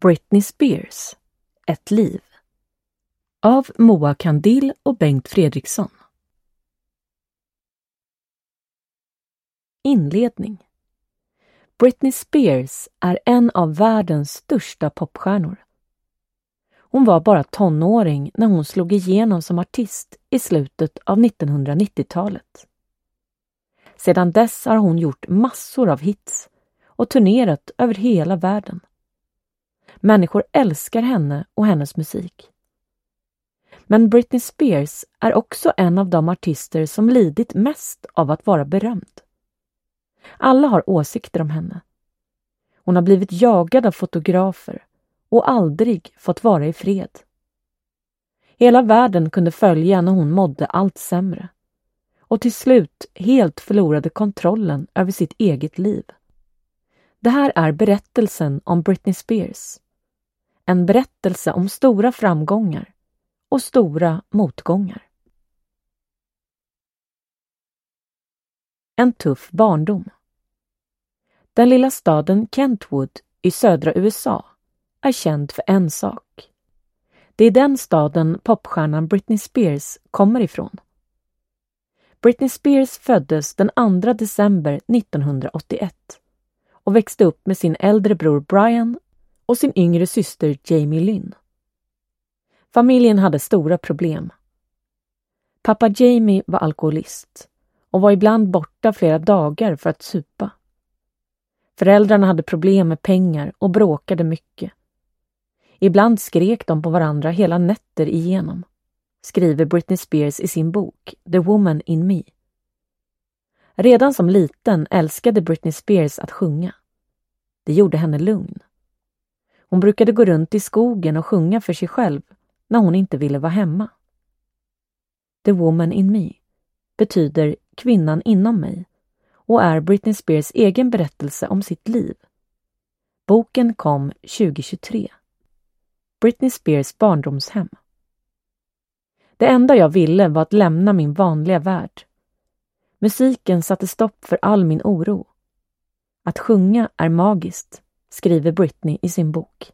Britney Spears, ett liv. Av Moa Kandil och Bengt Fredriksson. Inledning. Britney Spears är en av världens största popstjärnor. Hon var bara tonåring när hon slog igenom som artist i slutet av 1990-talet. Sedan dess har hon gjort massor av hits och turnerat över hela världen. Människor älskar henne och hennes musik. Men Britney Spears är också en av de artister som lidit mest av att vara berömd. Alla har åsikter om henne. Hon har blivit jagad av fotografer och aldrig fått vara i fred. Hela världen kunde följa när hon mådde allt sämre och till slut helt förlorade kontrollen över sitt eget liv. Det här är berättelsen om Britney Spears. En berättelse om stora framgångar och stora motgångar. En tuff barndom. Den lilla staden Kentwood i södra USA är känd för en sak. Det är den staden popstjärnan Britney Spears kommer ifrån. Britney Spears föddes den 2 december 1981 och växte upp med sin äldre bror Brian och sin yngre syster Jamie Lynn. Familjen hade stora problem. Pappa Jamie var alkoholist och var ibland borta flera dagar för att supa. Föräldrarna hade problem med pengar och bråkade mycket. Ibland skrek de på varandra hela nätter igenom, skriver Britney Spears i sin bok The Woman in Me. Redan som liten älskade Britney Spears att sjunga. Det gjorde henne lugn. Hon brukade gå runt i skogen och sjunga för sig själv när hon inte ville vara hemma. The Woman in Me betyder kvinnan inom mig och är Britney Spears egen berättelse om sitt liv. Boken kom 2023. Britney Spears barndomshem. Det enda jag ville var att lämna min vanliga värld. Musiken satte stopp för all min oro. Att sjunga är magiskt, skriver Britney i sin bok.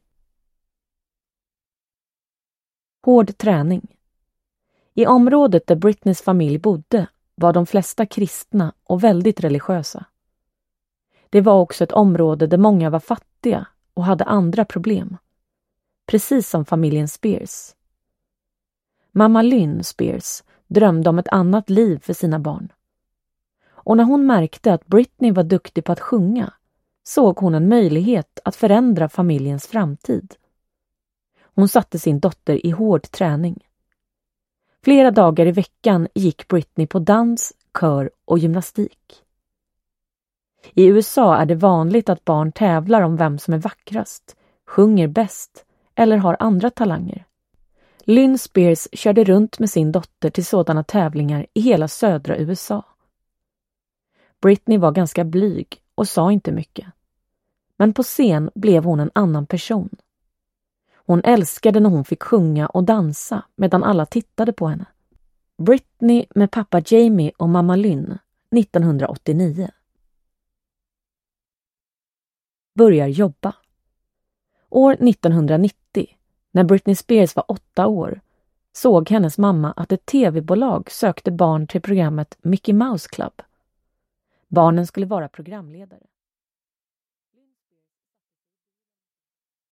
Hård träning. I området där Britneys familj bodde var de flesta kristna och väldigt religiösa. Det var också ett område där många var fattiga och hade andra problem. Precis som familjen Spears. Mamma Lynn Spears drömde om ett annat liv för sina barn. Och när hon märkte att Britney var duktig på att sjunga såg hon en möjlighet att förändra familjens framtid. Hon satte sin dotter i hård träning. Flera dagar i veckan gick Britney på dans, kör och gymnastik. I USA är det vanligt att barn tävlar om vem som är vackrast, sjunger bäst eller har andra talanger. Lynn Spears körde runt med sin dotter till sådana tävlingar i hela södra USA. Britney var ganska blyg och sa inte mycket. Men på scen blev hon en annan person. Hon älskade när hon fick sjunga och dansa medan alla tittade på henne. Britney med pappa Jamie och mamma Lynn 1989. Börjar jobba. År 1990, när Britney Spears var 8 år, såg hennes mamma att ett tv-bolag sökte barn till programmet Mickey Mouse Club. Barnen skulle vara programledare.